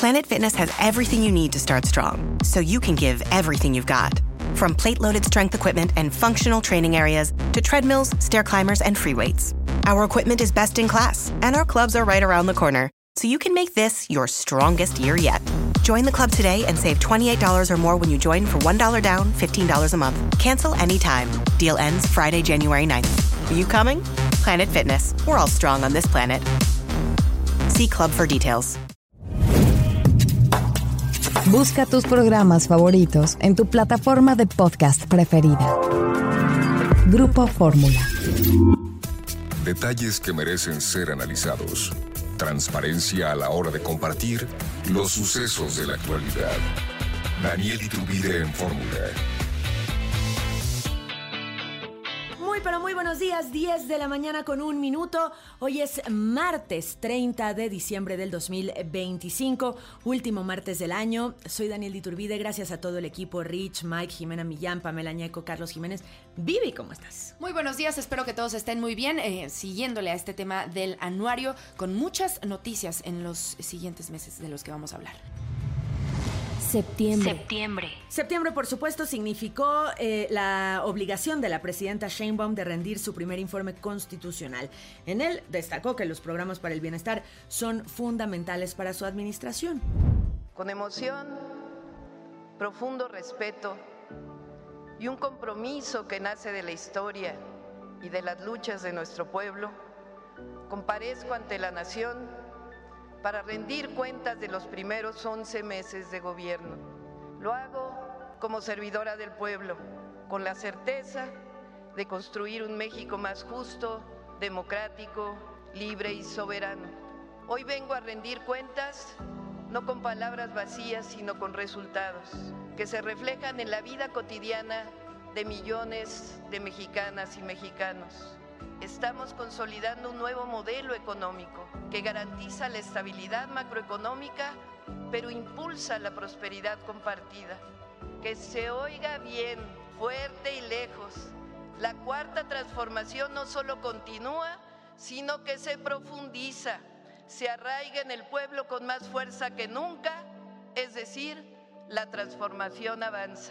Planet Fitness has everything you need to start strong, so you can give everything you've got. From plate-loaded strength equipment and functional training areas to treadmills, stair climbers, and free weights. Our equipment is best in class, and our clubs are right around the corner, so you can make this your strongest year yet. Join the club today and save $28 or more when you join for $1 down, $15 a month. Cancel anytime. Deal ends Friday, January 9th. Are you coming? Planet Fitness. We're all strong on this planet. See club for details. Busca tus programas favoritos en tu plataforma de podcast preferida. Grupo Fórmula. Detalles que merecen ser analizados. Transparencia a la hora de compartir los sucesos de la actualidad. Daniel Iturbide en Fórmula. Pero muy buenos días, 10 de la mañana con 1 minuto. Hoy es martes 30 de diciembre del 2025, último martes del año. Soy Daniel Iturbide, gracias a todo el equipo, Rich, Mike, Jimena Millán, Pamela Ñeco, Carlos Jiménez. Vivi, ¿cómo estás? Muy buenos días, espero que todos estén muy bien, siguiéndole a este tema del anuario, con muchas noticias en los siguientes meses de los que vamos a hablar. Septiembre, por supuesto, significó la obligación de la presidenta Sheinbaum de rendir su primer informe constitucional. En él destacó que los programas para el bienestar son fundamentales para su administración. Con emoción, profundo respeto y un compromiso que nace de la historia y de las luchas de nuestro pueblo, comparezco ante la nación para rendir cuentas de los primeros 11 meses de gobierno. Lo hago como servidora del pueblo, con la certeza de construir un México más justo, democrático, libre y soberano. Hoy vengo a rendir cuentas, no con palabras vacías, sino con resultados, que se reflejan en la vida cotidiana de millones de mexicanas y mexicanos. Estamos consolidando un nuevo modelo económico que garantiza la estabilidad macroeconómica, pero impulsa la prosperidad compartida. Que se oiga bien, fuerte y lejos. La cuarta transformación no solo continúa, sino que se profundiza, se arraiga en el pueblo con más fuerza que nunca, es decir, la transformación avanza.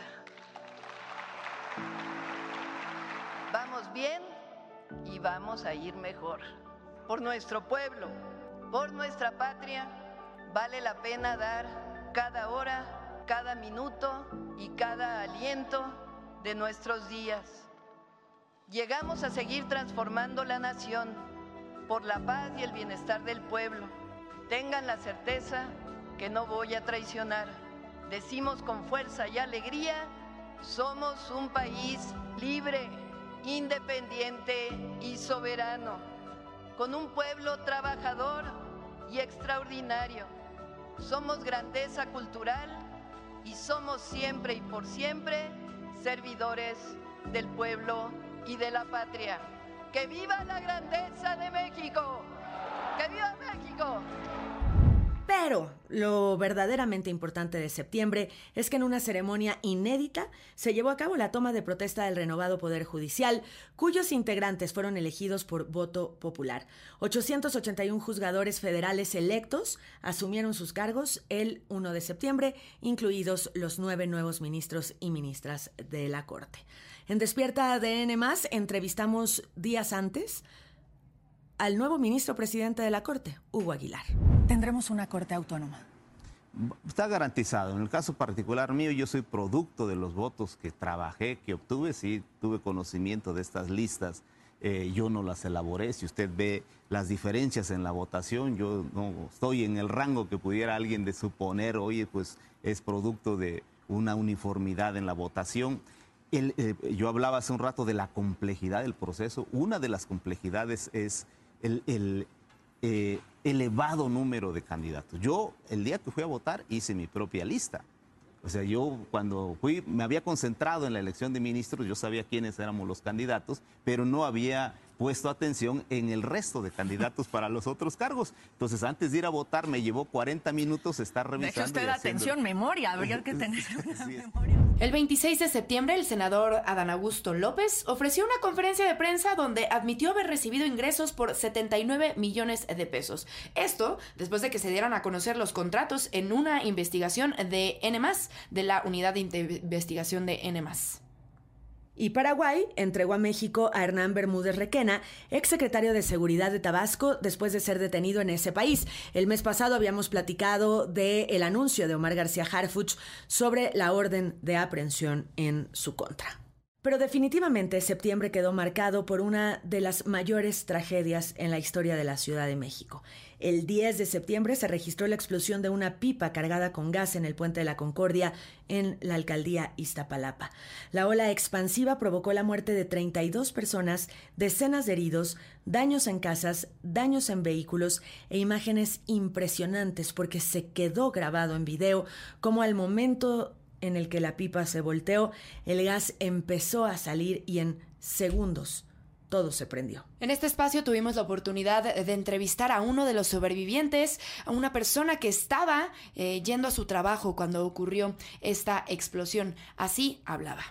Vamos bien y vamos a ir mejor. Por nuestro pueblo, por nuestra patria, vale la pena dar cada hora, cada minuto y cada aliento de nuestros días. Llegamos a seguir transformando la nación por la paz y el bienestar del pueblo. Tengan la certeza que no voy a traicionar. Decimos con fuerza y alegría, somos un país libre, independiente y soberano, con un pueblo trabajador y extraordinario. Somos grandeza cultural y somos siempre y por siempre servidores del pueblo y de la patria. ¡Que viva la grandeza de México! ¡Que viva México! Pero lo verdaderamente importante de septiembre es que en una ceremonia inédita se llevó a cabo la toma de protesta del renovado Poder Judicial, cuyos integrantes fueron elegidos por voto popular. 881 juzgadores federales electos asumieron sus cargos el 1 de septiembre, incluidos los 9 nuevos ministros y ministras de la Corte. En Despierta ADN+, entrevistamos días antes al nuevo ministro presidente de la Corte, Hugo Aguilar. ¿Tendremos una Corte autónoma? Está garantizado. En el caso particular mío, yo soy producto de los votos que trabajé, que obtuve. Sí, tuve conocimiento de estas listas. Yo no las elaboré. Si usted ve las diferencias en la votación, yo no estoy en el rango que pudiera alguien de suponer, oye, pues es producto de una uniformidad en la votación. Yo hablaba hace un rato de la complejidad del proceso. Una de las complejidades es el elevado número de candidatos. Yo, el día que fui a votar, hice mi propia lista. O sea, yo cuando fui, me había concentrado en la elección de ministros, yo sabía quiénes éramos los candidatos, pero no había puesto atención en el resto de candidatos para los otros cargos. Entonces, antes de ir a votar, me llevó 40 minutos estar revisando. De hecho, usted y haciendo... atención, memoria, habría que tener una Sí, memoria. El 26 de septiembre, el senador Adán Augusto López ofreció una conferencia de prensa donde admitió haber recibido ingresos por 79 millones de pesos. Esto después de que se dieran a conocer los contratos en una investigación de N+, de la Unidad de Investigación de N+. Y Paraguay entregó a México a Hernán Bermúdez Requena, exsecretario de Seguridad de Tabasco, después de ser detenido en ese país. El mes pasado habíamos platicado del anuncio de Omar García Harfuch sobre la orden de aprehensión en su contra. Pero definitivamente septiembre quedó marcado por una de las mayores tragedias en la historia de la Ciudad de México. El 10 de septiembre se registró la explosión de una pipa cargada con gas en el Puente de la Concordia en la alcaldía Iztapalapa. La ola expansiva provocó la muerte de 32 personas, decenas de heridos, daños en casas, daños en vehículos e imágenes impresionantes porque se quedó grabado en video como al momento en el que la pipa se volteó, el gas empezó a salir y en segundos todo se prendió. En este espacio tuvimos la oportunidad de entrevistar a uno de los sobrevivientes, a una persona que estaba yendo a su trabajo cuando ocurrió esta explosión. Así hablaba.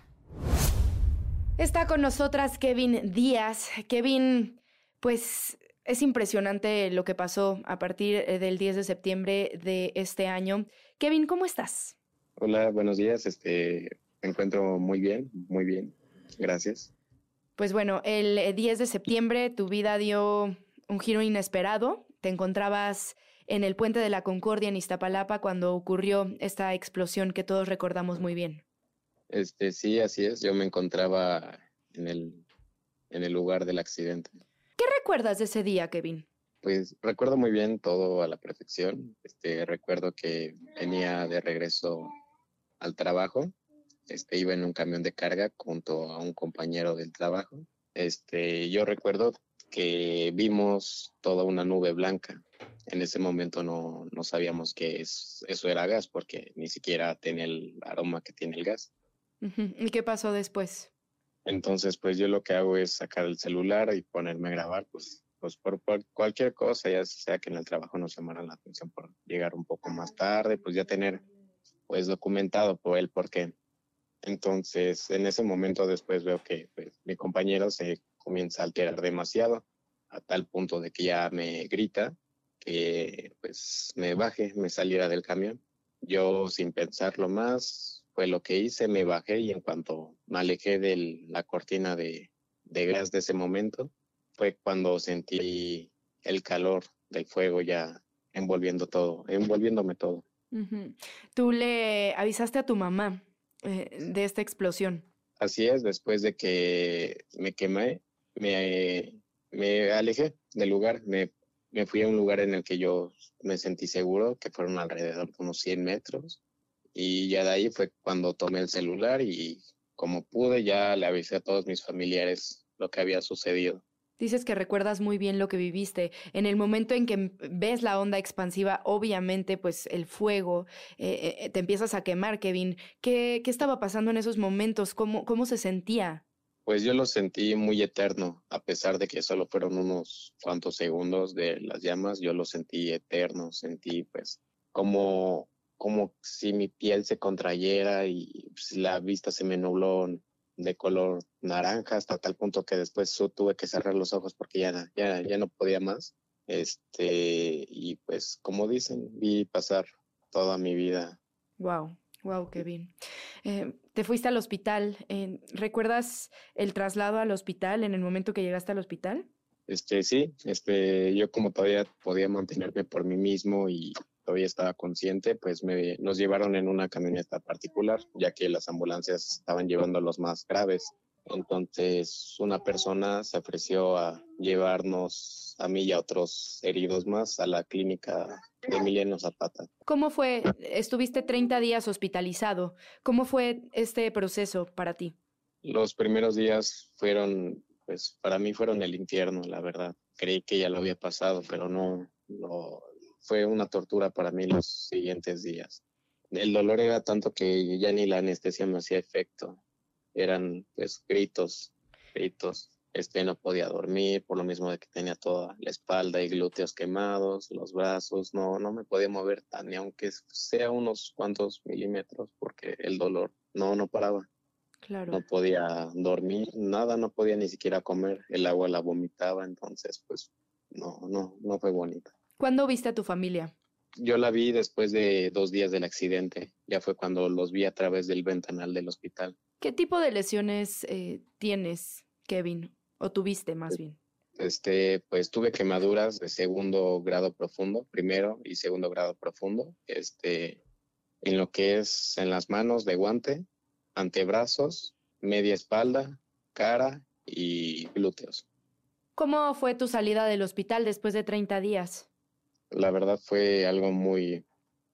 Está con nosotras Kevin Díaz. Kevin, pues es impresionante lo que pasó a partir del 10 de septiembre de este año. Kevin, ¿cómo estás? Hola, buenos días. Me encuentro muy bien, gracias. Pues bueno, el 10 de septiembre tu vida dio un giro inesperado. Te encontrabas en el Puente de la Concordia en Iztapalapa cuando ocurrió esta explosión que todos recordamos muy bien. Sí, así es. Yo me encontraba en el lugar del accidente. ¿Qué recuerdas de ese día, Kevin? Pues recuerdo muy bien todo a la perfección. Recuerdo que venía de regreso al trabajo. Iba en un camión de carga junto a un compañero del trabajo. Yo recuerdo que vimos toda una nube blanca. En ese momento no sabíamos que eso era gas porque ni siquiera tenía el aroma que tiene el gas. Uh-huh. ¿Y qué pasó después? Entonces, pues yo lo que hago es sacar el celular y ponerme a grabar, pues por cualquier cosa, ya sea que en el trabajo nos llamaran la atención por llegar un poco más tarde, pues ya tener pues documentado por el porqué. Entonces, en ese momento después veo que pues, mi compañero se comienza a alterar demasiado, a tal punto de que ya me grita que pues me baje, me saliera del camión. Yo, sin pensarlo más, fue lo que hice, me bajé y en cuanto me alejé de la cortina de gas de ese momento, fue cuando sentí el calor del fuego ya envolviéndome todo. Uh-huh. ¿Tú le avisaste a tu mamá de esta explosión? Así es, después de que me quemé, me alejé del lugar, me fui a un lugar en el que yo me sentí seguro, que fueron alrededor de unos 100 metros, y ya de ahí fue cuando tomé el celular y como pude ya le avisé a todos mis familiares lo que había sucedido. Dices que recuerdas muy bien lo que viviste. En el momento en que ves la onda expansiva, obviamente, pues el fuego, te empiezas a quemar, Kevin. ¿Qué estaba pasando en esos momentos? ¿Cómo se sentía? Pues yo lo sentí muy eterno, a pesar de que solo fueron unos cuantos segundos de las llamas, yo lo sentí eterno, sentí pues como si mi piel se contrayera y pues, la vista se me nubló de color naranja hasta tal punto que después tuve que cerrar los ojos porque ya no podía más. Y pues como dicen, vi pasar toda mi vida. Wow, Kevin. Te fuiste al hospital. ¿Recuerdas el traslado al hospital en el momento que llegaste al hospital? Sí, yo como todavía podía mantenerme por mí mismo y todavía estaba consciente, pues nos llevaron en una camioneta particular, ya que las ambulancias estaban llevando a los más graves. Entonces, una persona se ofreció a llevarnos a mí y a otros heridos más a la clínica de Emiliano Zapata. ¿Cómo fue? Estuviste 30 días hospitalizado. ¿Cómo fue este proceso para ti? Los primeros días pues para mí fueron el infierno, la verdad. Creí que ya lo había pasado, pero no. Fue una tortura para mí los siguientes días. El dolor era tanto que ya ni la anestesia me hacía efecto. Eran pues gritos. no podía dormir por lo mismo de que tenía toda la espalda y glúteos quemados, los brazos, no me podía mover ni aunque sea unos cuantos milímetros, porque el dolor no paraba. Claro. No podía dormir, nada, no podía ni siquiera comer, el agua la vomitaba, entonces pues no fue bonita. ¿Cuándo viste a tu familia? Yo la vi después de 2 días del accidente, ya fue cuando los vi a través del ventanal del hospital. ¿Qué tipo de lesiones tienes, Kevin? ¿O tuviste más bien? Pues tuve quemaduras de 2º grado profundo, 1º y 2º grado profundo, en lo que es en las manos de guante, antebrazos, media espalda, cara y glúteos. ¿Cómo fue tu salida del hospital después de 30 días? La verdad fue algo muy,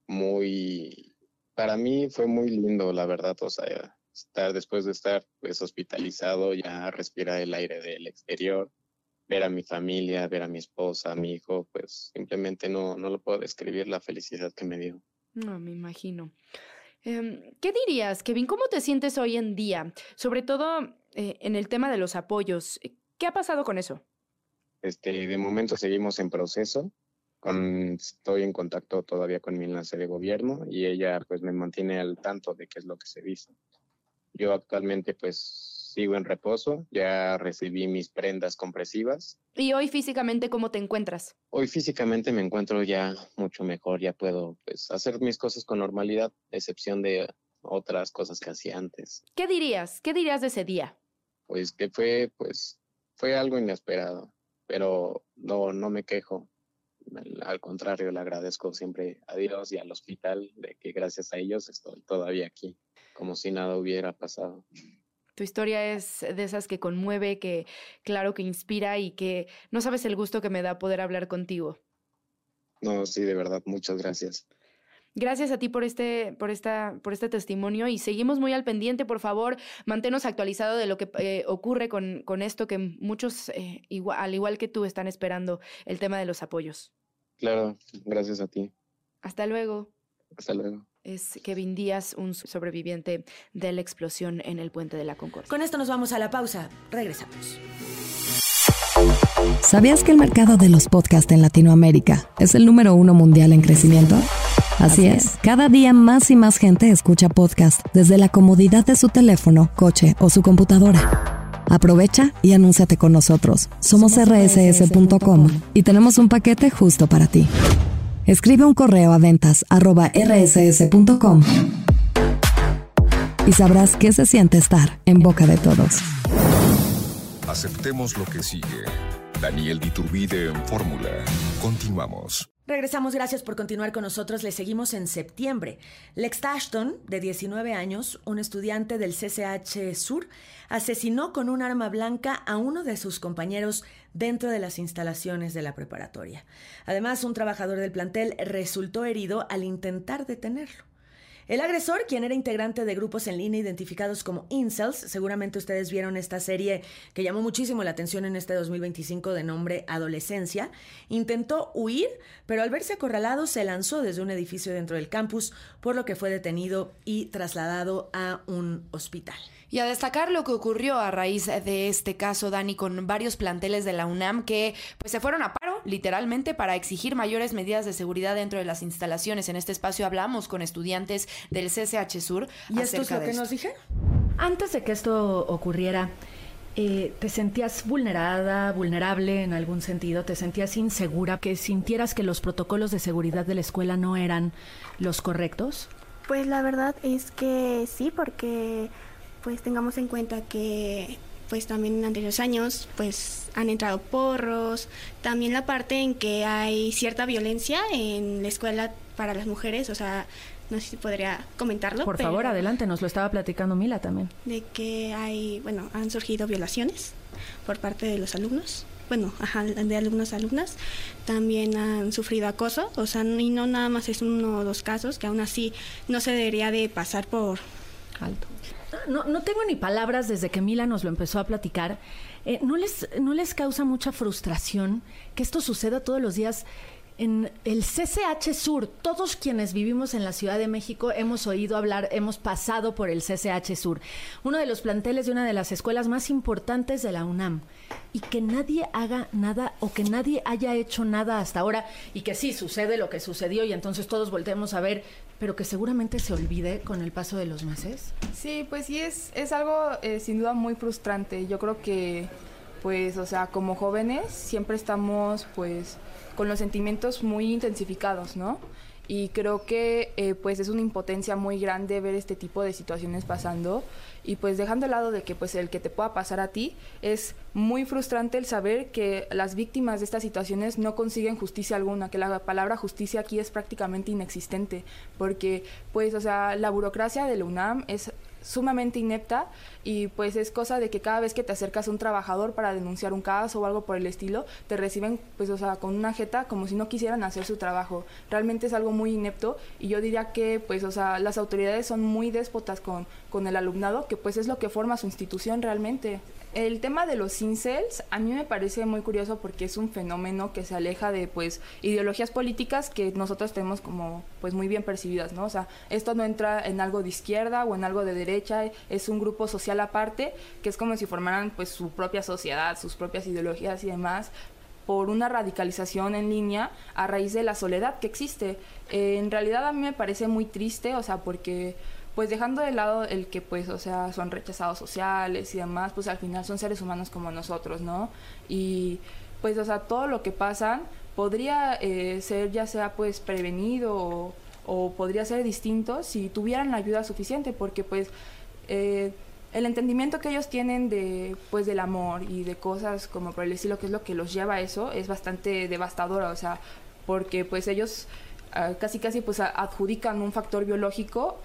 para mí fue muy lindo, la verdad, o sea, después de estar pues hospitalizado, ya respirar el aire del exterior, ver a mi familia, ver a mi esposa, a mi hijo, pues simplemente no lo puedo describir la felicidad que me dio. No, me imagino. ¿Qué dirías, Kevin? ¿Cómo te sientes hoy en día? Sobre todo en el tema de los apoyos. ¿Qué ha pasado con eso? De momento seguimos en proceso. Estoy en contacto todavía con mi enlace de gobierno y ella pues me mantiene al tanto de qué es lo que se dice. Yo actualmente pues sigo en reposo, ya recibí mis prendas compresivas. ¿Y hoy físicamente cómo te encuentras? Hoy físicamente me encuentro ya mucho mejor, ya puedo pues hacer mis cosas con normalidad, a excepción de otras cosas que hacía antes. ¿Qué dirías? ¿Qué dirías de ese día? Pues que fue algo inesperado, pero no me quejo. Al contrario, le agradezco siempre a Dios y al hospital de que gracias a ellos estoy todavía aquí, como si nada hubiera pasado. Tu historia es de esas que conmueve, que claro que inspira y que no sabes el gusto que me da poder hablar contigo. No, sí, de verdad, muchas gracias. Gracias a ti por este testimonio y seguimos muy al pendiente. Por favor, manténnos actualizado de lo que ocurre con esto que muchos, al igual que tú, están esperando el tema de los apoyos. Claro, gracias a ti. Hasta luego. Hasta luego. Es Kevin Díaz, un sobreviviente de la explosión en el Puente de la Concordia. Con esto nos vamos a la pausa. Regresamos. ¿Sabías que el mercado de los podcasts en Latinoamérica es el número 1 mundial en crecimiento? Así es, cada día más y más gente escucha podcast desde la comodidad de su teléfono, coche o su computadora. Aprovecha y anúnciate con nosotros. Somos rss.com y tenemos un paquete justo para ti. Escribe un correo a ventas@rss.com y sabrás qué se siente estar en boca de todos. Aceptemos lo que sigue. Daniel Iturbide en Fórmula. Continuamos. Regresamos, gracias por continuar con nosotros. Le seguimos en septiembre. Lex Ashton, de 19 años, un estudiante del CCH Sur, asesinó con un arma blanca a uno de sus compañeros dentro de las instalaciones de la preparatoria. Además, un trabajador del plantel resultó herido al intentar detenerlo. El agresor, quien era integrante de grupos en línea identificados como incels, seguramente ustedes vieron esta serie que llamó muchísimo la atención en este 2025 de nombre Adolescencia, intentó huir, pero al verse acorralado se lanzó desde un edificio dentro del campus, por lo que fue detenido y trasladado a un hospital. Y a destacar lo que ocurrió a raíz de este caso, Dani, con varios planteles de la UNAM que pues se fueron a paro, literalmente, para exigir mayores medidas de seguridad dentro de las instalaciones. En este espacio hablamos con estudiantes del CCH Sur. ¿Y esto es lo que nos dijeron? Antes de que esto ocurriera, ¿te sentías vulnerable en algún sentido? ¿Te sentías insegura? ¿Que sintieras que los protocolos de seguridad de la escuela no eran los correctos? Pues la verdad es que sí, porque pues tengamos en cuenta que pues también en anteriores años pues han entrado porros, también la parte en que hay cierta violencia en la escuela para las mujeres, o sea, no sé si podría comentarlo. Por favor, adelante, nos lo estaba platicando Mila también. De que han surgido violaciones por parte de los alumnos, de alumnos, alumnas, también han sufrido acoso, o sea, y no nada más es 1 o 2 casos, que aún así no se debería de pasar por alto. No tengo ni palabras desde que Mila nos lo empezó a platicar. ¿No les causa mucha frustración que esto suceda todos los días En el CCH Sur, todos quienes vivimos en la Ciudad de México hemos oído hablar, hemos pasado por el CCH Sur, uno de los planteles de una de las escuelas más importantes de la UNAM. Y que nadie haga nada o que nadie haya hecho nada hasta ahora y que sí, sucede lo que sucedió y entonces todos volteemos a ver, pero que seguramente se olvide con el paso de los meses. Sí, pues sí, es algo sin duda muy frustrante. Yo creo que, pues, o sea, como jóvenes siempre estamos, pues, con los sentimientos muy intensificados, ¿no? Y creo que pues es una impotencia muy grande ver este tipo de situaciones pasando y pues dejando de lado de que pues el que te pueda pasar a ti, es muy frustrante el saber que las víctimas de estas situaciones no consiguen justicia alguna, que la palabra justicia aquí es prácticamente inexistente, porque pues o sea, la burocracia de la UNAM es sumamente inepta y pues es cosa de que cada vez que te acercas a un trabajador para denunciar un caso o algo por el estilo, te reciben pues o sea con una jeta como si no quisieran hacer su trabajo. Realmente es algo muy inepto y yo diría que pues o sea las autoridades son muy déspotas con el alumnado, que pues es lo que forma su institución realmente. El tema de los incels a mí me parece muy curioso porque es un fenómeno que se aleja de pues ideologías políticas que nosotros tenemos como pues muy bien percibidas, ¿no? O sea, esto no entra en algo de izquierda o en algo de derecha, es un grupo social aparte que es como si formaran pues su propia sociedad, sus propias ideologías y demás, por una radicalización en línea a raíz de la soledad que existe. En realidad a mí me parece muy triste, o sea, porque pues dejando de lado el que pues, o sea, son rechazados sociales y demás, pues al final son seres humanos como nosotros, ¿no? Y pues, o sea, todo lo que pasan podría ser ya sea pues prevenido o podría ser distinto si tuvieran la ayuda suficiente, porque pues el entendimiento que ellos tienen de pues del amor y de cosas como por el estilo, que es lo que los lleva a eso, es bastante devastadora, o sea, porque pues ellos casi pues adjudican un factor biológico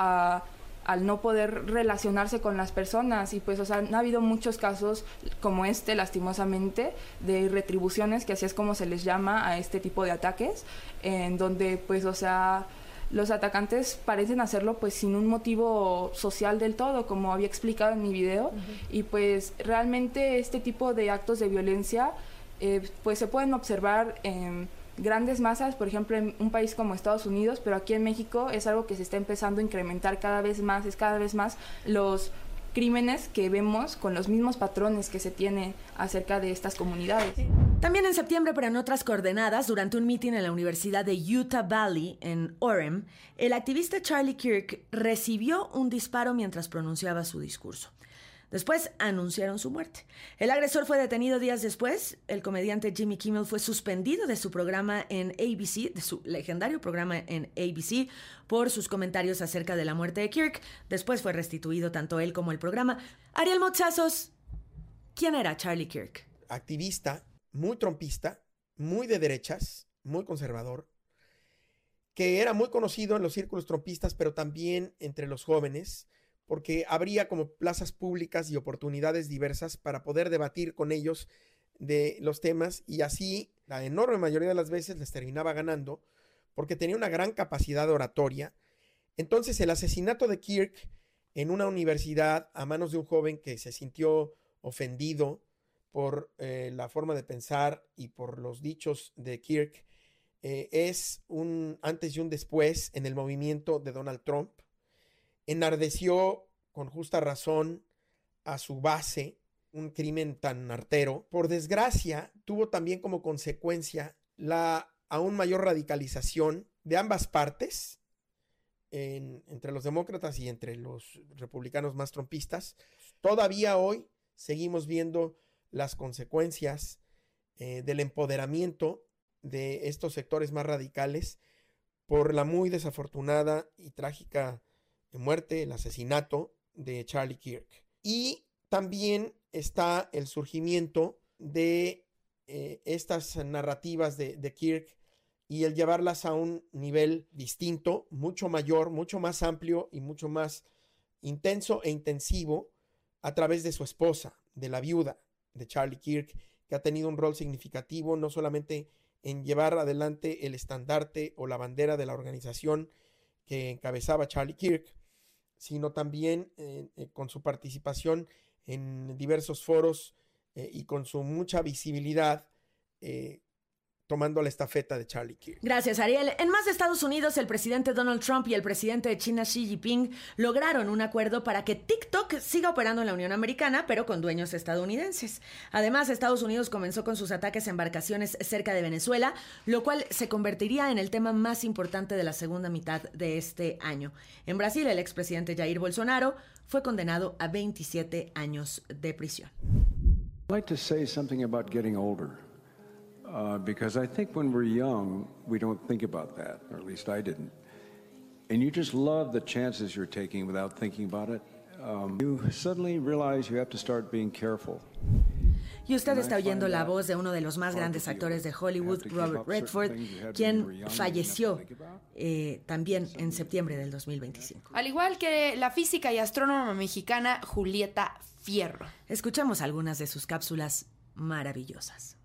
al no poder relacionarse con las personas y pues o sea ha habido muchos casos como este lastimosamente de retribuciones, que así es como se les llama a este tipo de ataques, en donde pues o sea los atacantes parecen hacerlo pues sin un motivo social del todo, como había explicado en mi video. Y pues realmente este tipo de actos de violencia pues se pueden observar en grandes masas, por ejemplo en un país como Estados Unidos, pero aquí en México es algo que se está empezando a incrementar cada vez más, es cada vez más los crímenes que vemos con los mismos patrones que se tiene acerca de estas comunidades. También en septiembre, pero en otras coordenadas, durante un mitin en la Universidad de Utah Valley, en Orem, el activista Charlie Kirk recibió un disparo mientras pronunciaba su discurso. Después anunciaron su muerte. El agresor fue detenido días después. El comediante Jimmy Kimmel fue suspendido de su programa en ABC, de su legendario programa en ABC, por sus comentarios acerca de la muerte de Kirk. Después fue restituido tanto él como el programa. Ariel Mochazos, ¿quién era Charlie Kirk? Activista, muy trompista, muy de derechas, muy conservador, que era muy conocido en los círculos trompistas, pero también entre los jóvenes, porque habría como plazas públicas y oportunidades diversas para poder debatir con ellos de los temas, y así la enorme mayoría de las veces les terminaba ganando porque tenía una gran capacidad oratoria. Entonces el asesinato de Kirk en una universidad a manos de un joven que se sintió ofendido por la forma de pensar y por los dichos de Kirk es un antes y un después en el movimiento de Donald Trump. Enardeció con justa razón a su base un crimen tan artero. Por desgracia, tuvo también como consecuencia la aún mayor radicalización de ambas partes, entre los demócratas y entre los republicanos más trumpistas. Todavía hoy seguimos viendo las consecuencias del empoderamiento de estos sectores más radicales por la muy desafortunada y trágica muerte, el asesinato de Charlie Kirk. Y también está el surgimiento de estas narrativas de Kirk y el llevarlas a un nivel distinto, mucho mayor, mucho más amplio y mucho más intenso e intensivo a través de su esposa, de la viuda de Charlie Kirk, que ha tenido un rol significativo no solamente en llevar adelante el estandarte o la bandera de la organización que encabezaba Charlie Kirk, sino también con su participación en diversos foros y con su mucha visibilidad, tomando la estafeta de Charlie Kirk. Gracias, Ariel. En más de Estados Unidos, el presidente Donald Trump y el presidente de China, Xi Jinping, lograron un acuerdo para que TikTok siga operando en la Unión Americana, pero con dueños estadounidenses. Además, Estados Unidos comenzó con sus ataques a embarcaciones cerca de Venezuela, lo cual se convertiría en el tema más importante de la segunda mitad de este año. En Brasil, el expresidente Jair Bolsonaro fue condenado a 27 años de prisión. I'd like to say something about getting older. Because I think when we're young, we don't think about that, or at least I didn't. And you just love the chances you're taking without thinking about it. You suddenly realize you have to start being careful. Y usted está oyendo la voz de uno de los más grandes actores de Hollywood, Robert Redford, quien falleció también en septiembre del 2025. Al igual que la física y astrónoma mexicana Julieta Fierro. Escuchamos algunas de sus cápsulas maravillosas.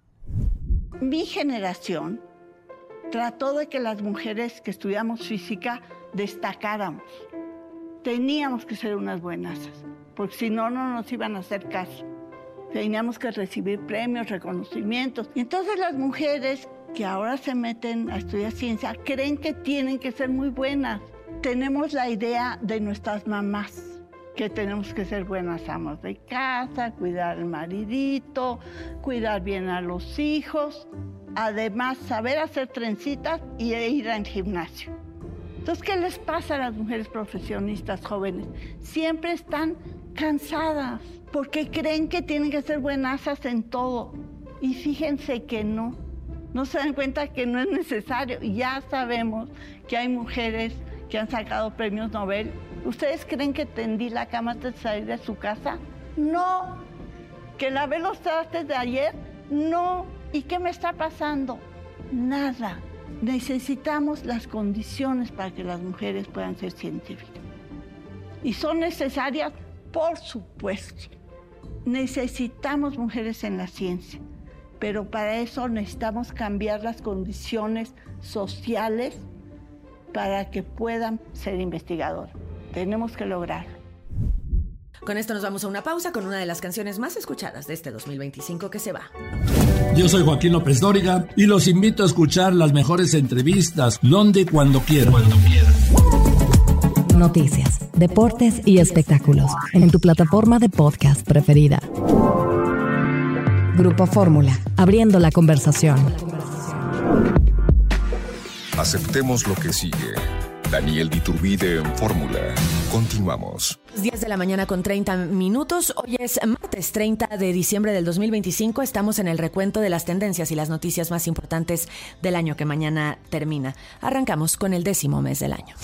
Mi generación trató de que las mujeres que estudiamos física destacáramos. Teníamos que ser unas buenas, porque si no, no nos iban a hacer caso. Teníamos que recibir premios, reconocimientos. Y entonces las mujeres que ahora se meten a estudiar ciencia creen que tienen que ser muy buenas. Tenemos la idea de nuestras mamás, que tenemos que ser buenas amas de casa, cuidar al maridito, cuidar bien a los hijos, además saber hacer trencitas y ir al gimnasio. Entonces, ¿qué les pasa a las mujeres profesionistas jóvenes? Siempre están cansadas porque creen que tienen que ser buenasas en todo. Y fíjense que no se dan cuenta que no es necesario. Ya sabemos que hay mujeres que han sacado premios Nobel. ¿Ustedes creen que tendí la cama antes de salir de su casa? No. ¿Que lavé los trastes de ayer? No. ¿Y qué me está pasando? Nada. Necesitamos las condiciones para que las mujeres puedan ser científicas. ¿Y son necesarias? Por supuesto. Necesitamos mujeres en la ciencia, pero para eso necesitamos cambiar las condiciones sociales para que puedan ser investigadoras. Tenemos que lograrlo. Con esto nos vamos a una pausa con una de las canciones más escuchadas de este 2025 que se va. Yo soy Joaquín López Dóriga y los invito a escuchar las mejores entrevistas donde, cuando quieran. Noticias, deportes y espectáculos en tu plataforma de podcast preferida. Grupo Fórmula, abriendo la conversación. Aceptemos lo que sigue. Daniel Iturbide en Fórmula. Continuamos. 10 de la mañana con 30 minutos. Hoy es martes 30 de diciembre del 2025. Estamos en el recuento de las tendencias y las noticias más importantes del año que mañana termina. Arrancamos con el 10º mes del año.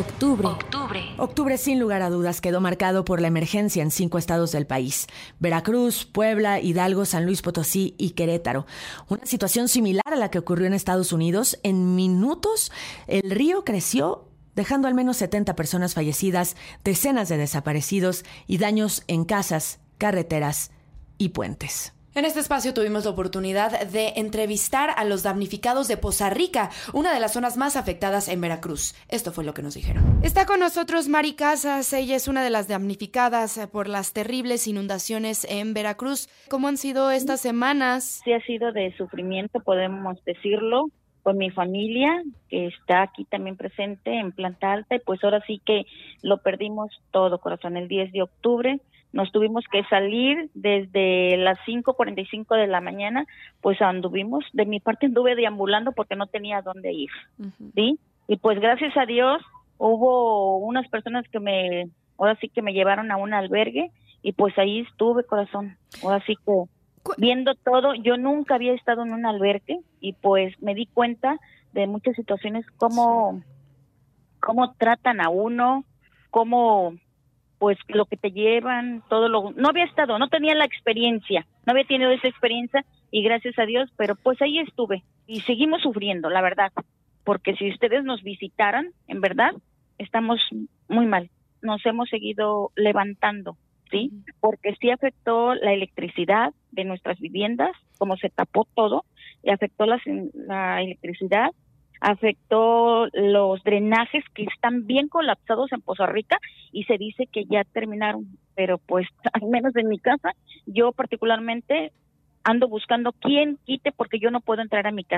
Octubre, sin lugar a dudas, quedó marcado por la emergencia en 5 estados del país: Veracruz, Puebla, Hidalgo, San Luis Potosí y Querétaro. Una situación similar a la que ocurrió en Estados Unidos. En minutos, el río creció, dejando al menos 70 personas fallecidas, decenas de desaparecidos y daños en casas, carreteras y puentes. En este espacio tuvimos la oportunidad de entrevistar a los damnificados de Poza Rica, una de las zonas más afectadas en Veracruz. Esto fue lo que nos dijeron. Está con nosotros Mari Casas. Ella es una de las damnificadas por las terribles inundaciones en Veracruz. ¿Cómo han sido estas semanas? Sí, ha sido de sufrimiento, podemos decirlo, con mi familia, que está aquí también presente en Planta Alta, y pues ahora sí que lo perdimos todo, corazón. El 10 de octubre nos tuvimos que salir desde las 5:45 de la mañana, pues anduvimos, de mi parte anduve deambulando porque no tenía dónde ir, ¿sí? Y pues gracias a Dios hubo unas personas que ahora sí que me llevaron a un albergue, y pues ahí estuve, corazón. Ahora sí que viendo todo, yo nunca había estado en un albergue, y pues me di cuenta de muchas situaciones, cómo tratan a uno, cómo pues lo que te llevan, no había estado, no tenía la experiencia, no había tenido esa experiencia, y gracias a Dios, pero pues ahí estuve, y seguimos sufriendo, la verdad, porque si ustedes nos visitaran, en verdad, estamos muy mal, nos hemos seguido levantando, ¿sí? Porque sí afectó la electricidad de nuestras viviendas, como se tapó todo, y afectó la electricidad, afectó los drenajes que están bien colapsados en Poza Rica, y se dice que ya terminaron, pero pues al menos en mi casa, yo particularmente ando buscando quién quite, porque yo no puedo entrar a mi casa,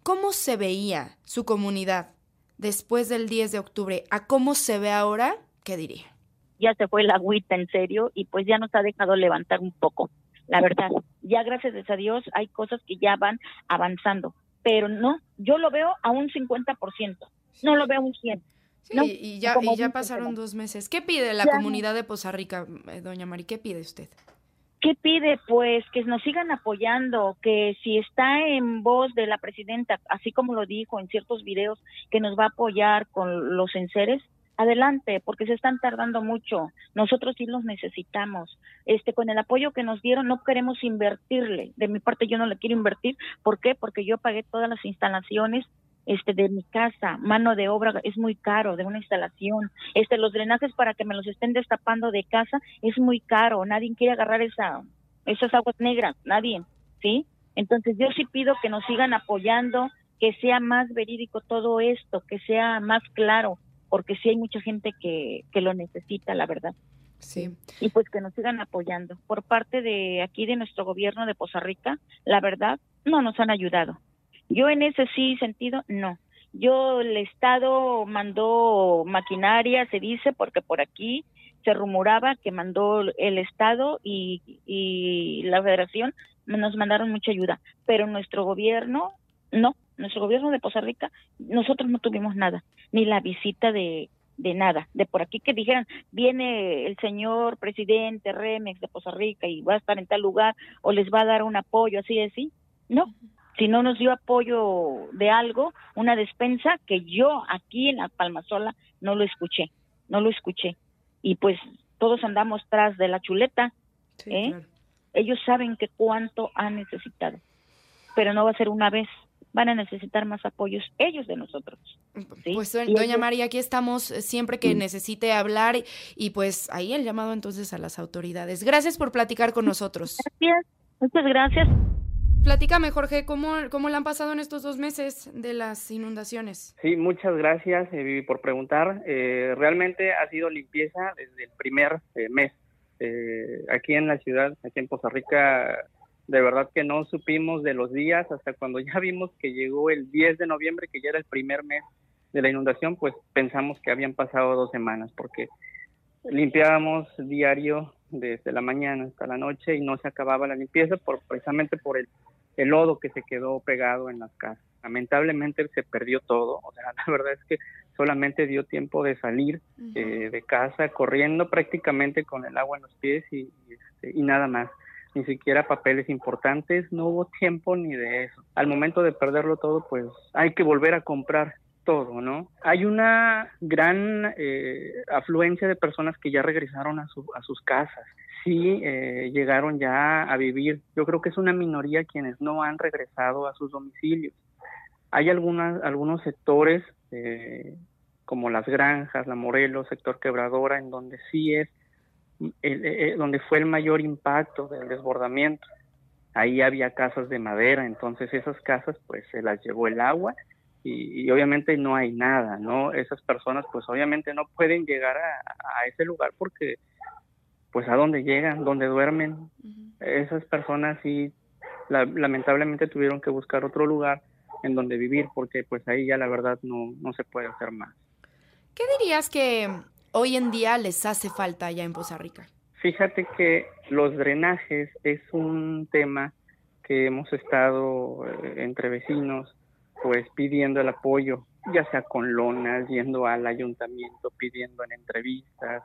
¿cómo se veía su comunidad después del 10 de octubre? ¿A cómo se ve ahora? ¿Qué diría? Ya se fue la agüita en serio y pues ya nos ha dejado levantar un poco, la verdad. Ya gracias a Dios hay cosas que ya van avanzando, pero no, yo lo veo a un 50%, no lo veo a un 100%. Sí, no, y ya pasaron 2 meses. ¿Qué pide la comunidad de Poza Rica, doña Mari? ¿Qué pide usted? ¿Qué pide? Pues que nos sigan apoyando, que si está en voz de la presidenta, así como lo dijo en ciertos videos, que nos va a apoyar con los enseres, adelante, porque se están tardando mucho. Nosotros sí los necesitamos. Con el apoyo que nos dieron no queremos invertirle. De mi parte yo no le quiero invertir. ¿Por qué? Porque yo pagué todas las instalaciones de mi casa, mano de obra es muy caro de una instalación, los drenajes para que me los estén destapando de casa es muy caro, nadie quiere agarrar esas aguas negras, nadie, ¿sí? Entonces yo sí pido que nos sigan apoyando, que sea más verídico todo esto, que sea más claro, porque sí hay mucha gente que lo necesita, la verdad. Sí. Y pues que nos sigan apoyando. Por parte de aquí de nuestro gobierno de Poza Rica, la verdad, no nos han ayudado. Yo en ese sentido, no. El Estado mandó maquinaria, se dice, porque por aquí se rumoraba que mandó el Estado y la Federación nos mandaron mucha ayuda, pero nuestro gobierno, no, nuestro gobierno de Poza Rica, nosotros no tuvimos nada, ni la visita de nada, de por aquí que dijeran, viene el señor presidente Remex de Poza Rica y va a estar en tal lugar, o les va a dar un apoyo, así, no. Si no nos dio apoyo de algo, una despensa, que yo aquí en la Palmasola no lo escuché. Y pues todos andamos tras de la chuleta, sí, claro. Ellos saben que cuánto han necesitado, pero no va a ser una vez, van a necesitar más apoyos ellos de nosotros, ¿sí? Pues doña María, aquí estamos siempre que necesite hablar y pues ahí el llamado entonces a las autoridades. Gracias por platicar con nosotros. Gracias, muchas gracias. Platícame, Jorge, ¿cómo le han pasado en estos 2 meses de las inundaciones? Sí, muchas gracias, Vivi, por preguntar. Realmente ha sido limpieza desde el primer mes. Aquí en la ciudad, aquí en Poza Rica, de verdad que no supimos de los días hasta cuando ya vimos que llegó el 10 de noviembre, que ya era el primer mes de la inundación, pues pensamos que habían pasado 2 semanas, porque limpiábamos diario desde la mañana hasta la noche y no se acababa la limpieza precisamente por el lodo que se quedó pegado en las casas. Lamentablemente se perdió todo, o sea, la verdad es que solamente dio tiempo de salir de casa corriendo prácticamente con el agua en los pies y nada más. Ni siquiera papeles importantes, no hubo tiempo ni de eso. Al momento de perderlo todo, pues hay que volver a comprar todo, ¿no? Hay una gran afluencia de personas que ya regresaron a sus casas. Sí, llegaron ya a vivir. Yo creo que es una minoría quienes no han regresado a sus domicilios. Hay algunos sectores, como Las Granjas, La Morelos, sector Quebradora, en donde sí es donde fue el mayor impacto del desbordamiento. Ahí había casas de madera, entonces esas casas pues se las llevó el agua y obviamente no hay nada, ¿no? Esas personas pues obviamente no pueden llegar a ese lugar porque pues a dónde llegan, dónde duermen. Esas personas sí lamentablemente tuvieron que buscar otro lugar en donde vivir porque pues ahí ya la verdad no se puede hacer más. ¿Qué dirías que hoy en día les hace falta allá en Poza Rica? Fíjate que los drenajes es un tema que hemos estado entre vecinos pues pidiendo el apoyo, ya sea con lonas, yendo al ayuntamiento, pidiendo en entrevistas,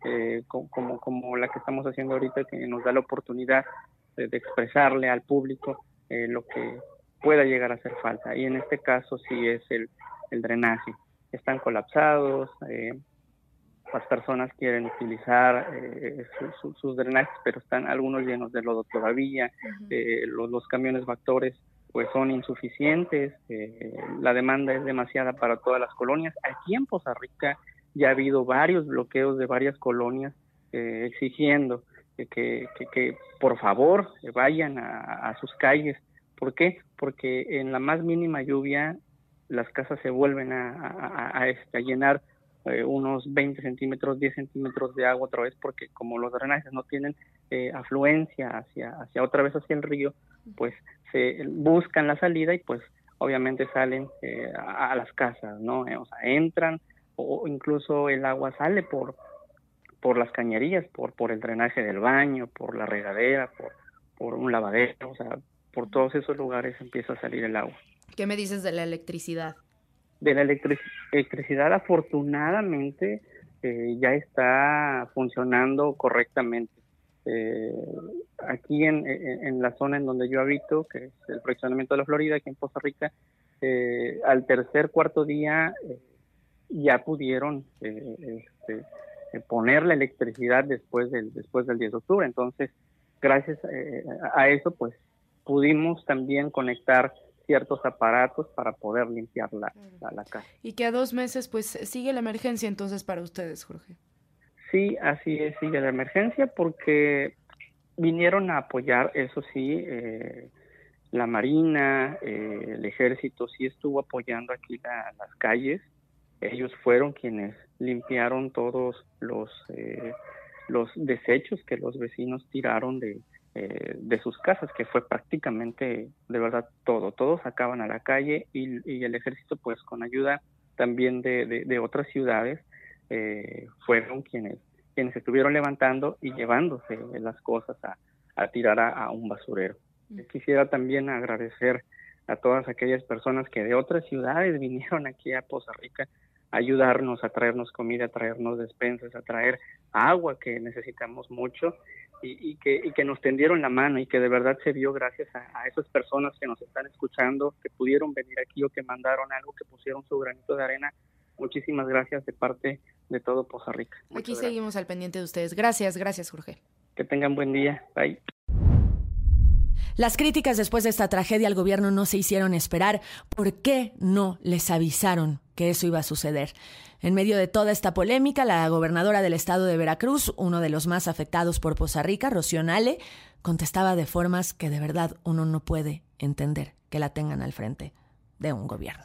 como la que estamos haciendo ahorita, que nos da la oportunidad de expresarle al público lo que pueda llegar a hacer falta. Y en este caso sí es el drenaje. Están colapsados, las personas quieren utilizar sus drenajes, pero están algunos llenos de lodo todavía. Los camiones vactores pues son insuficientes, la demanda es demasiada para todas las colonias. Aquí en Poza Rica ya ha habido varios bloqueos de varias colonias exigiendo que por favor vayan a sus calles. ¿Por qué? Porque en la más mínima lluvia las casas se vuelven a llenar unos 20 centímetros, 10 centímetros de agua otra vez, porque como los drenajes no tienen afluencia hacia otra vez hacia el río, pues se buscan la salida y pues obviamente salen a las casas, ¿no? O sea, entran, o incluso el agua sale por las cañerías, por el drenaje del baño, por la regadera, por un lavadero, o sea, por todos esos lugares empieza a salir el agua. ¿Qué me dices de la electricidad? De la electricidad, afortunadamente, ya está funcionando correctamente. Aquí en la zona en donde yo habito, que es el fraccionamiento de la Florida, aquí en Poza Rica, al tercer, cuarto día ya pudieron poner la electricidad después del 10 de octubre. Entonces, gracias a eso, pues pudimos también conectar ciertos aparatos para poder limpiar la casa. Y que a 2 meses, pues, sigue la emergencia entonces para ustedes, Jorge. Sí, así es, sigue la emergencia porque vinieron a apoyar, eso sí, la Marina, el Ejército sí estuvo apoyando aquí las calles. Ellos fueron quienes limpiaron todos los desechos que los vecinos tiraron de sus casas, que fue prácticamente, de verdad, todos sacaban a la calle y el Ejército, pues con ayuda también de otras ciudades, fueron quienes estuvieron levantando y llevándose las cosas a tirar a un basurero. Quisiera también agradecer a todas aquellas personas que de otras ciudades vinieron aquí a Poza Rica a ayudarnos, a traernos comida, a traernos despensas, a traer agua, que necesitamos mucho, y que nos tendieron la mano, y que de verdad se vio gracias a esas personas que nos están escuchando, que pudieron venir aquí o que mandaron algo, que pusieron su granito de arena. Muchísimas gracias de parte de todo Poza Rica. Aquí seguimos al pendiente de ustedes. Gracias, Jorge. Que tengan buen día. Bye. Las críticas después de esta tragedia al gobierno no se hicieron esperar. ¿Por qué no les avisaron que eso iba a suceder? En medio de toda esta polémica, la gobernadora del estado de Veracruz, uno de los más afectados por Poza Rica, Rocío Nale, contestaba de formas que de verdad uno no puede entender que la tengan al frente de un gobierno.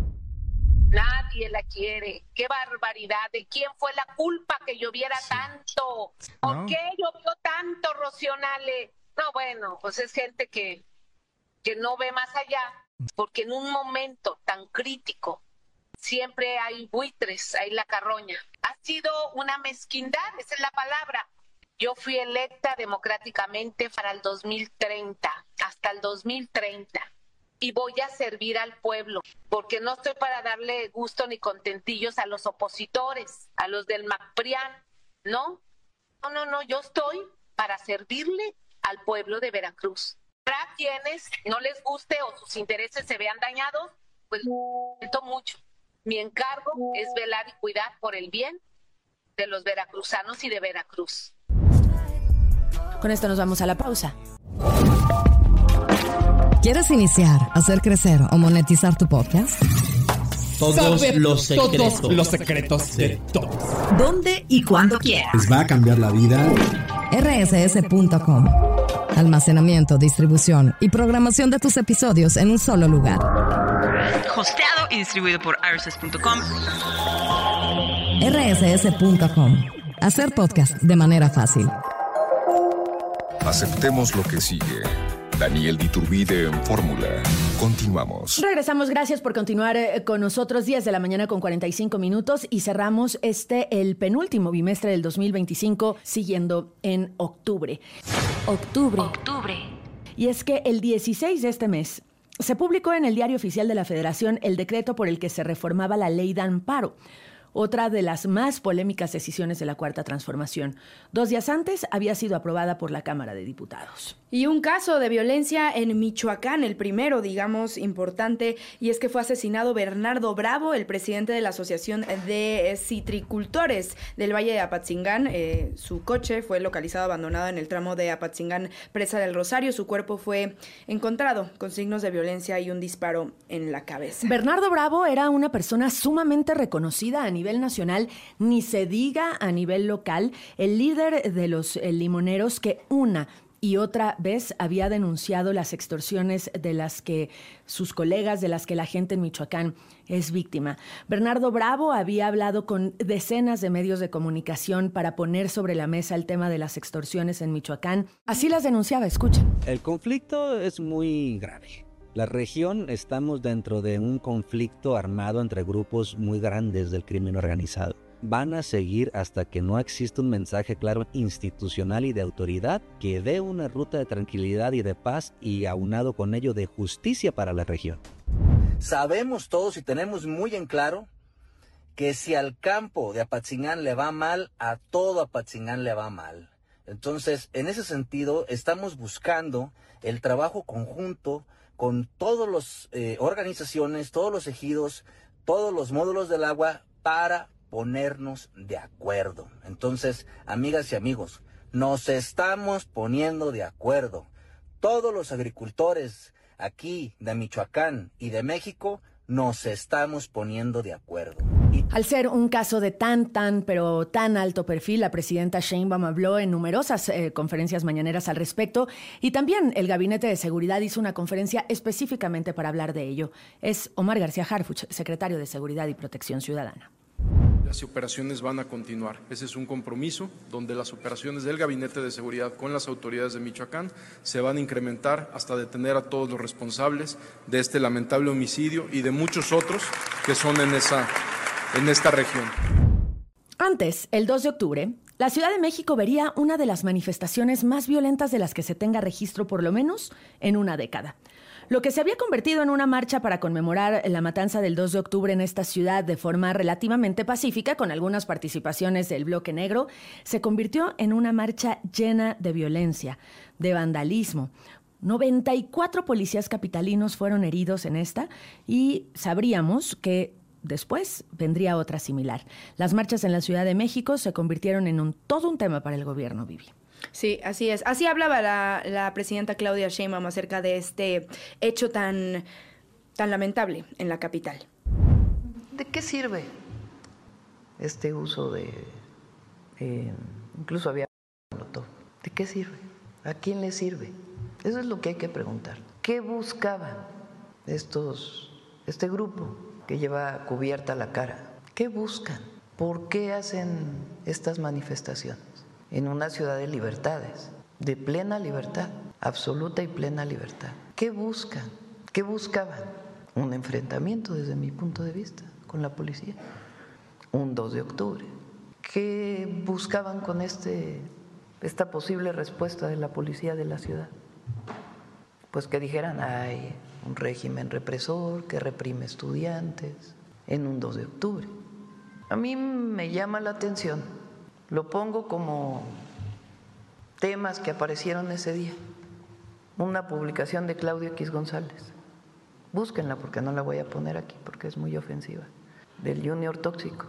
Nadie la quiere. ¡Qué barbaridad! ¿De quién fue la culpa que lloviera tanto? ¿Por qué llovió tanto, Rocío Nale? No, bueno, pues es gente que no ve más allá, porque en un momento tan crítico siempre hay buitres, hay la carroña. Ha sido una mezquindad, esa es la palabra. Yo fui electa democráticamente para el 2030, hasta el 2030. Y voy a servir al pueblo, porque no estoy para darle gusto ni contentillos a los opositores, a los del MACPRIAN, ¿no? No, yo estoy para servirle al pueblo de Veracruz. Para quienes no les guste o sus intereses se vean dañados, pues lo siento mucho. Mi encargo es velar y cuidar por el bien de los veracruzanos y de Veracruz. Con esto nos vamos a la pausa. ¿Quieres iniciar, hacer crecer o monetizar tu podcast? Todos los secretos de todos. ¿Dónde y cuándo quieras? Les va a cambiar la vida. rss.com. Almacenamiento, distribución y programación de tus episodios en un solo lugar. Hosteado y distribuido por rss.com. rss.com. Hacer podcast de manera fácil. Aceptemos lo que sigue. Daniel Iturbide en Fórmula. Continuamos. Regresamos, gracias por continuar con nosotros. 10 de la mañana con 45 minutos y cerramos el penúltimo bimestre del 2025, siguiendo en octubre. Octubre. Y es que el 16 de este mes se publicó en el Diario Oficial de la Federación el decreto por el que se reformaba la Ley de Amparo, otra de las más polémicas decisiones de la Cuarta Transformación. 2 días antes había sido aprobada por la Cámara de Diputados. Y un caso de violencia en Michoacán, el primero, digamos, importante, y es que fue asesinado Bernardo Bravo, el presidente de la Asociación de Citricultores del Valle de Apatzingán. Su coche fue localizado abandonado en el tramo de Apatzingán, Presa del Rosario. Su cuerpo fue encontrado con signos de violencia y un disparo en la cabeza. Bernardo Bravo era una persona sumamente reconocida a nivel nacional, ni se diga a nivel local, el líder de los limoneros que una y otra vez había denunciado las extorsiones de las que sus colegas, de las que la gente en Michoacán es víctima. Bernardo Bravo había hablado con decenas de medios de comunicación para poner sobre la mesa el tema de las extorsiones en Michoacán. Así las denunciaba, escuchen. El conflicto es muy grave. La región estamos dentro de un conflicto armado entre grupos muy grandes del crimen organizado. Van a seguir hasta que no exista un mensaje claro institucional y de autoridad que dé una ruta de tranquilidad y de paz y aunado con ello de justicia para la región. Sabemos todos y tenemos muy en claro que si al campo de Apatzingán le va mal, a todo Apatzingán le va mal. Entonces, en ese sentido, estamos buscando el trabajo conjunto con todas las organizaciones, todos los ejidos, todos los módulos del agua para ponernos de acuerdo. Entonces, amigas y amigos, nos estamos poniendo de acuerdo. Todos los agricultores aquí de Michoacán y de México nos estamos poniendo de acuerdo. Al ser un caso de tan alto perfil, la presidenta Sheinbaum habló en numerosas conferencias mañaneras al respecto y también el Gabinete de Seguridad hizo una conferencia específicamente para hablar de ello. Es Omar García Harfuch, secretario de Seguridad y Protección Ciudadana. Las operaciones van a continuar. Ese es un compromiso donde las operaciones del Gabinete de Seguridad con las autoridades de Michoacán se van a incrementar hasta detener a todos los responsables de este lamentable homicidio y de muchos otros que son en esta región. Antes, el 2 de octubre, la Ciudad de México vería una de las manifestaciones más violentas de las que se tenga registro por lo menos en una década. Lo que se había convertido en una marcha para conmemorar la matanza del 2 de octubre en esta ciudad de forma relativamente pacífica, con algunas participaciones del Bloque Negro, se convirtió en una marcha llena de violencia, de vandalismo. 94 policías capitalinos fueron heridos en esta y sabríamos que después vendría otra similar. Las marchas en la Ciudad de México se convirtieron en todo un tema para el gobierno, Vivi. Sí, así es. Así hablaba la presidenta Claudia Sheinbaum acerca de este hecho tan lamentable en la capital. ¿De qué sirve este uso de... incluso había molotov? ¿De qué sirve? ¿A quién le sirve? Eso es lo que hay que preguntar. ¿Qué buscaban este grupo que lleva cubierta la cara? ¿Qué buscan? ¿Por qué hacen estas manifestaciones? En una ciudad de libertades, de plena libertad, absoluta y plena libertad. ¿Qué buscan? ¿Qué buscaban? Un enfrentamiento desde mi punto de vista con la policía. Un 2 de octubre. ¿Qué buscaban con esta posible respuesta de la policía de la ciudad? Pues que dijeran, hay un régimen represor que reprime estudiantes en un 2 de octubre. A mí me llama la atención. Lo pongo como temas que aparecieron ese día. Una publicación de Claudio X González. Búsquenla porque no la voy a poner aquí porque es muy ofensiva. Del Junior tóxico.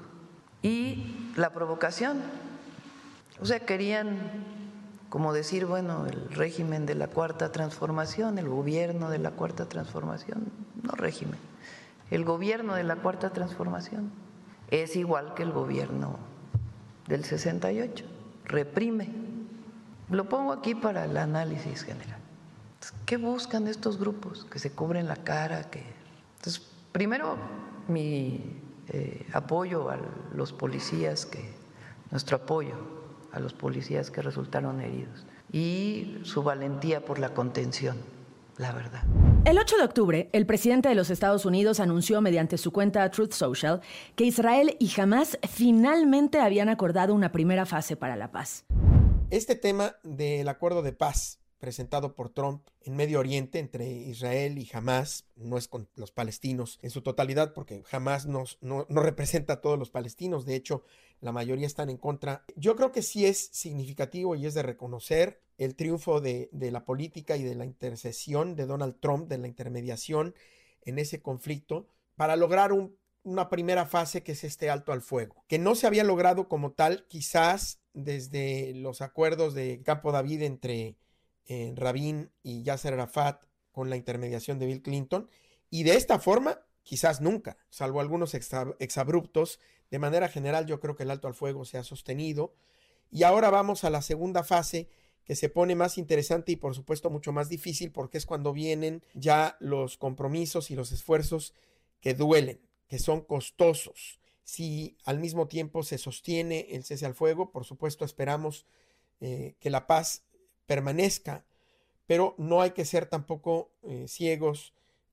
Y la provocación. O sea, querían como decir, bueno, el régimen de la Cuarta Transformación, el gobierno de la Cuarta Transformación, no régimen, el gobierno de la Cuarta Transformación es igual que el gobierno del 68, reprime. Lo pongo aquí para el análisis general. ¿Qué buscan estos grupos? Que se cubren la cara. Entonces, primero, mi apoyo a los policías, nuestro apoyo a los policías que resultaron heridos y su valentía por la contención, la verdad. El 8 de octubre, el presidente de los Estados Unidos anunció mediante su cuenta Truth Social que Israel y Hamás finalmente habían acordado una primera fase para la paz. Este tema del acuerdo de paz presentado por Trump en Medio Oriente entre Israel y Hamás, no es con los palestinos en su totalidad, porque Hamás no representa a todos los palestinos, de hecho la mayoría están en contra. Yo creo que sí es significativo y es de reconocer el triunfo de la política y de la intercesión de Donald Trump, de la intermediación en ese conflicto, para lograr una primera fase que es este alto al fuego, que no se había logrado como tal, quizás desde los acuerdos de Campo David entre Rabin y Yasser Arafat con la intermediación de Bill Clinton, y de esta forma quizás nunca, salvo algunos exabruptos. De manera general yo creo que el alto al fuego se ha sostenido, y ahora vamos a la segunda fase, que se pone más interesante y por supuesto mucho más difícil, porque es cuando vienen ya los compromisos y los esfuerzos que duelen, que son costosos. Si al mismo tiempo se sostiene el cese al fuego, por supuesto esperamos que la paz permanezca, pero no hay que ser tampoco ciegos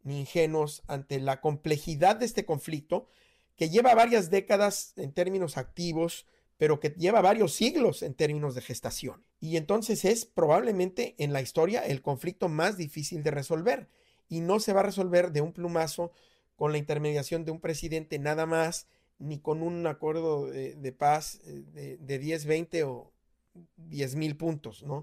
ni ingenuos ante la complejidad de este conflicto que lleva varias décadas en términos activos, pero que lleva varios siglos en términos de gestación. Y entonces es probablemente en la historia el conflicto más difícil de resolver, y no se va a resolver de un plumazo con la intermediación de un presidente nada más, ni con un acuerdo de paz de 10, 20 o 10,000 puntos, ¿no?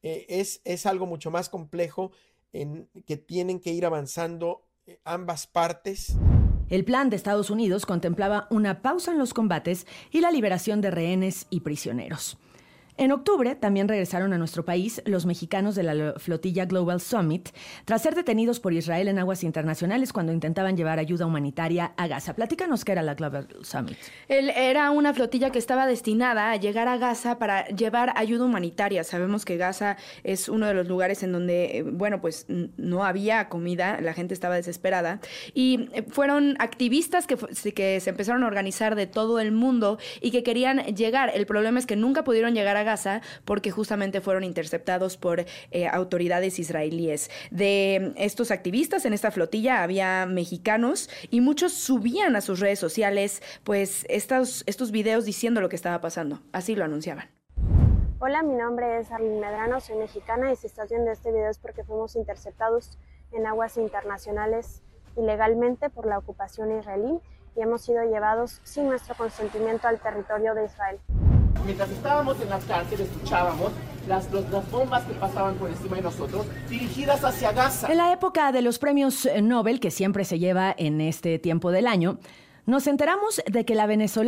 Es algo mucho más complejo en que tienen que ir avanzando ambas partes. El plan de Estados Unidos contemplaba una pausa en los combates y la liberación de rehenes y prisioneros. En octubre también regresaron a nuestro país los mexicanos de la flotilla Global Summit tras ser detenidos por Israel en aguas internacionales cuando intentaban llevar ayuda humanitaria a Gaza. Platícanos qué era la Global Summit. Era una flotilla que estaba destinada a llegar a Gaza para llevar ayuda humanitaria. Sabemos que Gaza es uno de los lugares en donde, pues no había comida, la gente estaba desesperada y fueron activistas que se empezaron a organizar de todo el mundo y que querían llegar. El problema es que nunca pudieron llegar a Gaza porque justamente fueron interceptados por autoridades israelíes. De estos activistas en esta flotilla había mexicanos y muchos subían a sus redes sociales pues estos videos diciendo lo que estaba pasando. Así lo anunciaban. Hola, mi nombre es Arlene Medrano, soy mexicana y si estás viendo este video es porque fuimos interceptados en aguas internacionales ilegalmente por la ocupación israelí y hemos sido llevados sin nuestro consentimiento al territorio de Israel. Mientras estábamos en las cárceles, escuchábamos las bombas que pasaban por encima de nosotros, dirigidas hacia Gaza. En la época de los premios Nobel, que siempre se lleva en este tiempo del año, nos enteramos de que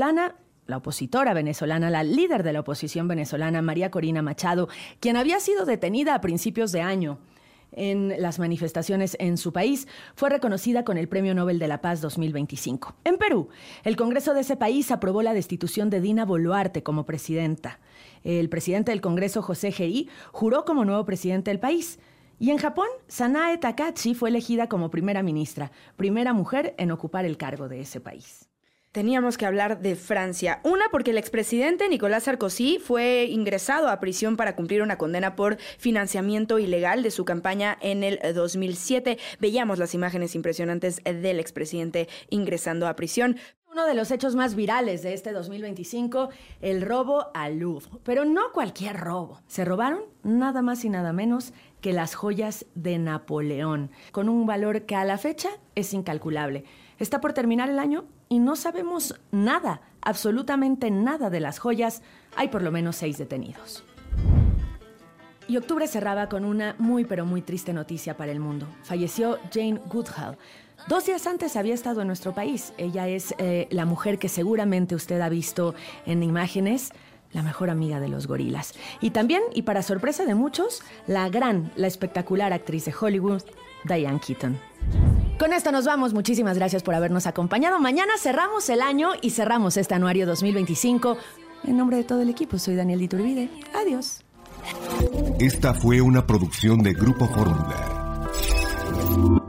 la opositora venezolana, la líder de la oposición venezolana, María Corina Machado, quien había sido detenida a principios de año en las manifestaciones en su país, fue reconocida con el Premio Nobel de la Paz 2025. En Perú, el Congreso de ese país aprobó la destitución de Dina Boluarte como presidenta. El presidente del Congreso, José Gerí, juró como nuevo presidente del país. Y en Japón, Sanae Takahashi fue elegida como primera ministra, primera mujer en ocupar el cargo de ese país. Teníamos que hablar de Francia. Una, porque el expresidente Nicolas Sarkozy fue ingresado a prisión para cumplir una condena por financiamiento ilegal de su campaña en el 2007. Veíamos las imágenes impresionantes del expresidente ingresando a prisión. Uno de los hechos más virales de este 2025, el robo al Louvre. Pero no cualquier robo. Se robaron nada más y nada menos que las joyas de Napoleón, con un valor que a la fecha es incalculable. Está por terminar el año y no sabemos nada, absolutamente nada de las joyas. Hay por lo menos 6 detenidos. Y octubre cerraba con una muy pero muy triste noticia para el mundo. Falleció Jane Goodall. 2 días antes había estado en nuestro país. Ella es la mujer que seguramente usted ha visto en imágenes, la mejor amiga de los gorilas. Y también, y para sorpresa de muchos, la espectacular actriz de Hollywood, Diane Keaton. Con esto nos vamos. Muchísimas gracias por habernos acompañado. Mañana cerramos el año y cerramos este anuario 2025. En nombre de todo el equipo, soy Daniel Iturbide. Adiós. Esta fue una producción de Grupo Fórmula.